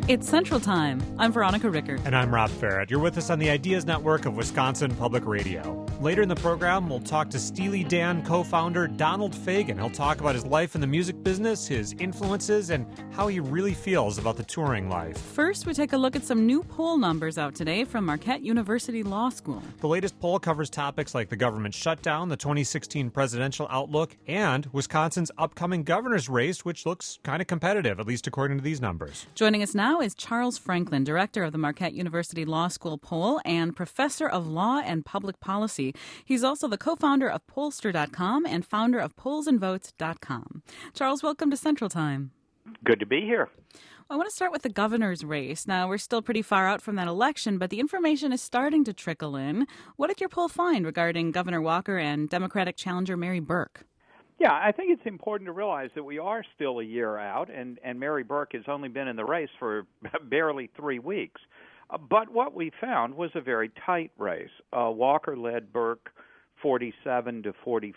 It's Central Time. I'm Veronica Rickert. And I'm Rob Farrett. You're with us on the Ideas Network of Wisconsin Public Radio. Later in the program, we'll talk to Steely Dan co-founder Donald Fagen. He'll talk about his life in the music business, his influences, and how he really feels about the touring life. First, we take a look at some new poll numbers out today from Marquette University Law School. The latest poll covers topics like the government shutdown, the 2016 presidential outlook, and Wisconsin's upcoming governor's race, which looks kind of competitive, at least according to these numbers. Joining us now is Charles Franklin, director of the Marquette University Law School poll and professor of law and public policy. He's also the co-founder of Pollster.com and founder of PollsAndVotes.com. Charles, welcome to Central Time. Good to be here. I want to start with the governor's race. Now, we're still pretty far out from that election, but the information is starting to trickle in. What did your poll find regarding Governor Walker and Democratic challenger Mary Burke? Yeah, I think it's important to realize that we are still a year out, and Mary Burke has only been in the race for barely 3 weeks. But what we found was a very tight race. Walker led Burke 47 to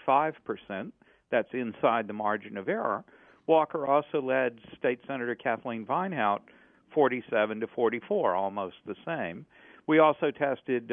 45%. That's inside the margin of error. Walker also led State Senator Kathleen Vinehout 47 to 44, almost the same. We also tested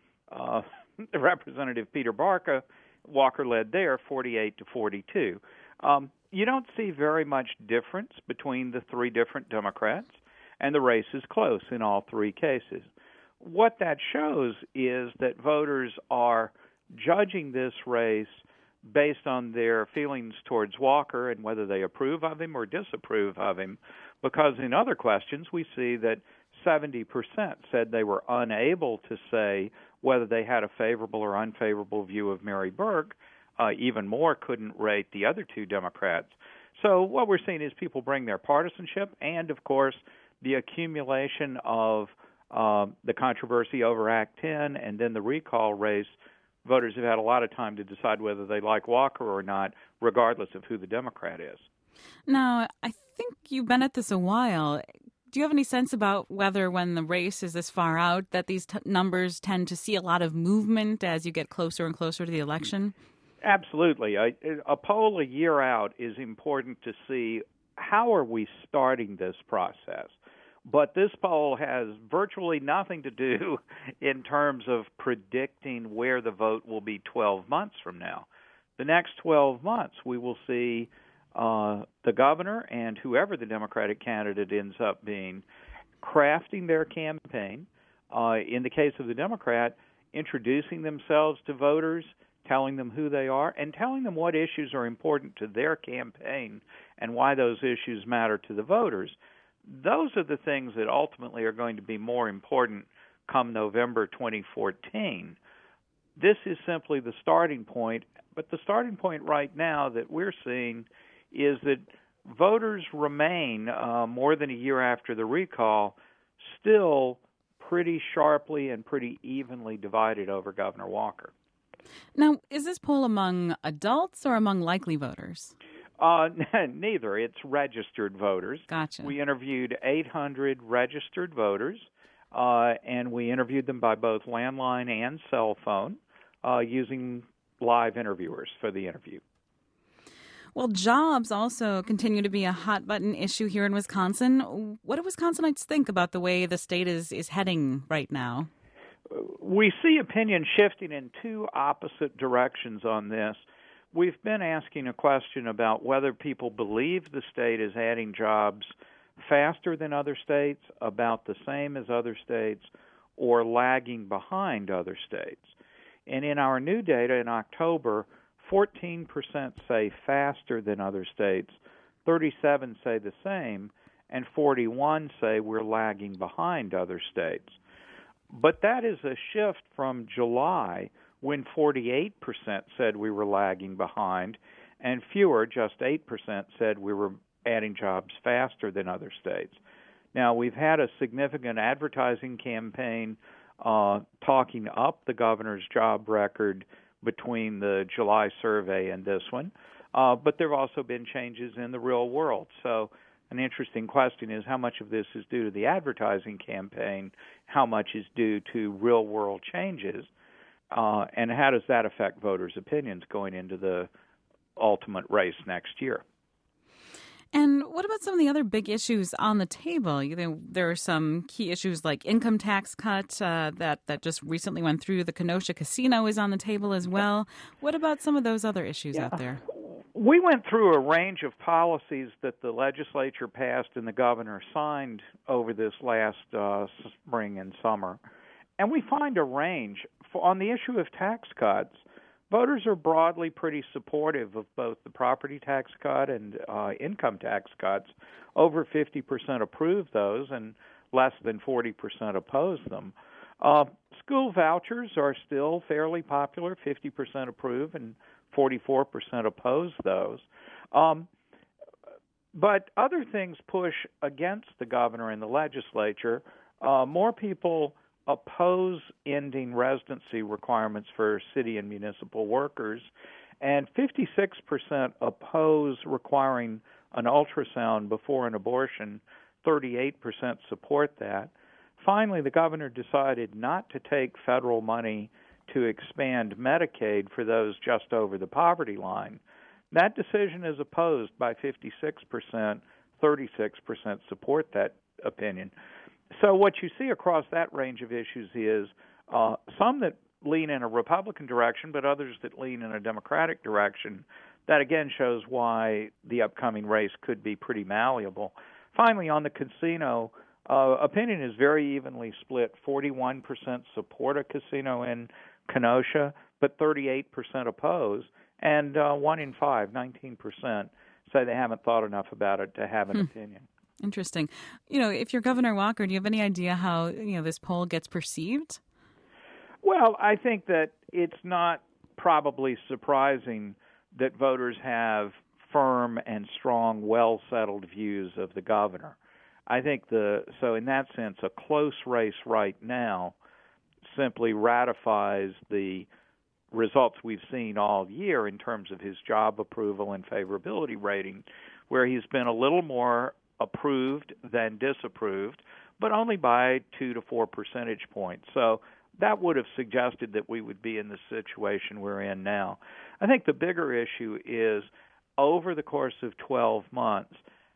Representative Peter Barca. Walker led there 48 to 42. You don't see very much difference between the three different Democrats, and the race is close in all three cases. What that shows is that voters are judging this race based on their feelings towards Walker and whether they approve of him or disapprove of him, because in other questions we see that 70% said they were unable to say whether they had a favorable or unfavorable view of Mary Burke. Even more couldn't rate the other two Democrats. So what we're seeing is people bring their partisanship and, of course, the accumulation of the controversy over Act 10 and then the recall race. Voters have had a lot of time to decide whether they like Walker or not, regardless of who the Democrat is. Now, I think you've been at this a while. Do you have any sense about whether when the race is this far out that these numbers tend to see a lot of movement as you get closer and closer to the election? Absolutely. A poll a year out is important to see how are we starting this process. But this poll has virtually nothing to do in terms of predicting where the vote will be 12 months from now. The next 12 months, we will see the governor and whoever the Democratic candidate ends up being crafting their campaign. In the case of the Democrat, introducing themselves to voters, telling them who they are, and telling them what issues are important to their campaign and why those issues matter to the voters. Those are the things that ultimately are going to be more important come November 2014. This is simply the starting point, but the starting point right now that we're seeing is that voters remain, more than a year after the recall, still pretty sharply and pretty evenly divided over Governor Walker. Now, is this poll among adults or among likely voters? Neither. It's registered voters. Gotcha. We interviewed 800 registered voters, and we interviewed them by both landline and cell phone using live interviewers for the interview. Well, jobs also continue to be a hot-button issue here in Wisconsin. What do Wisconsinites think about the way the state is heading right now? We see opinion shifting in two opposite directions on this. We've been asking a question about whether people believe the state is adding jobs faster than other states, about the same as other states, or lagging behind other states. And in our new data in October, 14% say faster than other states, 37 say the same, and 41 say we're lagging behind other states. But that is a shift from July, when 48% said we were lagging behind, and fewer, just 8%, said we were adding jobs faster than other states. Now, we've had a significant advertising campaign talking up the governor's job record between the July survey and this one, but there have also been changes in the real world. So an interesting question is how much of this is due to the advertising campaign, how much is due to real-world changes, and how does that affect voters' opinions going into the ultimate race next year? And what about some of the other big issues on the table? There are some key issues like income tax cut that just recently went through. The Kenosha Casino is on the table as well. What about some of those other issues out there? We went through a range of policies that the legislature passed and the governor signed over this last spring and summer. And we find a range. On the issue of tax cuts, voters are broadly pretty supportive of both the property tax cut and income tax cuts. Over 50% approve those, and less than 40% oppose them. School vouchers are still fairly popular. 50% approve and 44% oppose those. But other things push against the governor and the legislature. More people oppose ending residency requirements for city and municipal workers, and 56% oppose requiring an ultrasound before an abortion. 38% support that. Finally, the governor decided not to take federal money to expand Medicaid for those just over the poverty line. That decision is opposed by 56%, 36% support that opinion. So what you see across that range of issues is some that lean in a Republican direction, but others that lean in a Democratic direction. That again shows why the upcoming race could be pretty malleable. Finally, on the casino, opinion is very evenly split. 41% support a casino in Kenosha, but 38% oppose, and 1 in 5, 19%, say they haven't thought enough about it to have an opinion. Interesting. If you're Governor Walker, do you have any idea how this poll gets perceived? Well, I think that it's not probably surprising that voters have firm and strong, well-settled views of the governor. I think so in that sense, a close race right now simply ratifies the results we've seen all year in terms of his job approval and favorability rating, where he's been a little more approved than disapproved, but only by 2 to 4 percentage points. So that would have suggested that we would be in the situation we're in now. I think the bigger issue is, over the course of 12 months,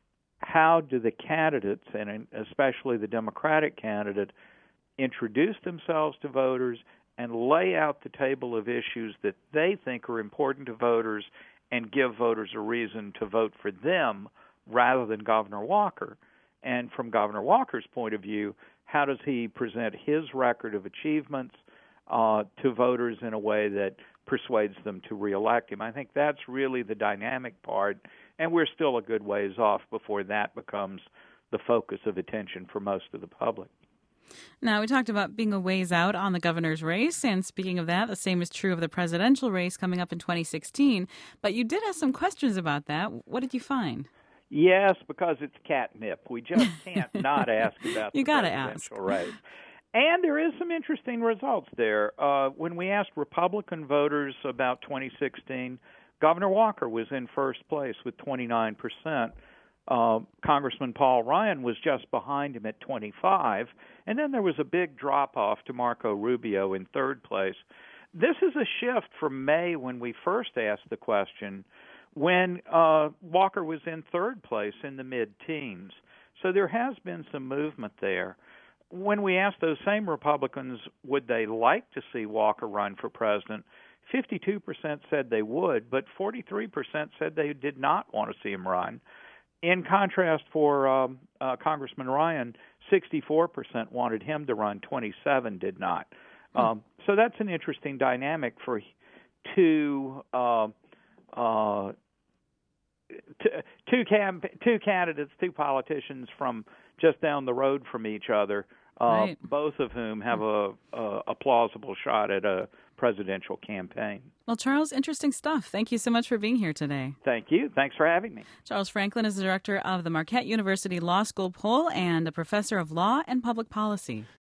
how do the candidates, and especially the Democratic candidate, introduce themselves to voters and lay out the table of issues that they think are important to voters and give voters a reason to vote for them rather than Governor Walker. And from Governor Walker's point of view, how does he present his record of achievements to voters in a way that persuades them to reelect him? I think that's really the dynamic part, and we're still a good ways off before that becomes the focus of attention for most of the public. Now, we talked about being a ways out on the governor's race, and speaking of that, the same is true of the presidential race coming up in 2016. But you did have some questions about that. What did you find? Yes, because it's catnip. We just can't not ask about the presidential race. And there is some interesting results there. When we asked Republican voters about 2016, Governor Walker was in first place with 29%. Congressman Paul Ryan was just behind him at 25%, and then there was a big drop-off to Marco Rubio in third place. This is a shift from May, when we first asked the question, when Walker was in third place in the mid-teens. So there has been some movement there. When we asked those same Republicans would they like to see Walker run for president, 52% said they would, but 43% said they did not want to see him run. In contrast, for Congressman Ryan, 64% wanted him to run, 27% did not. So that's an interesting dynamic for two candidates, two politicians from just down the road from each other, right. Both of whom have a plausible shot at a presidential campaign. Well, Charles, interesting stuff. Thank you so much for being here today. Thank you. Thanks for having me. Charles Franklin is the director of the Marquette University Law School Poll and a professor of law and public policy.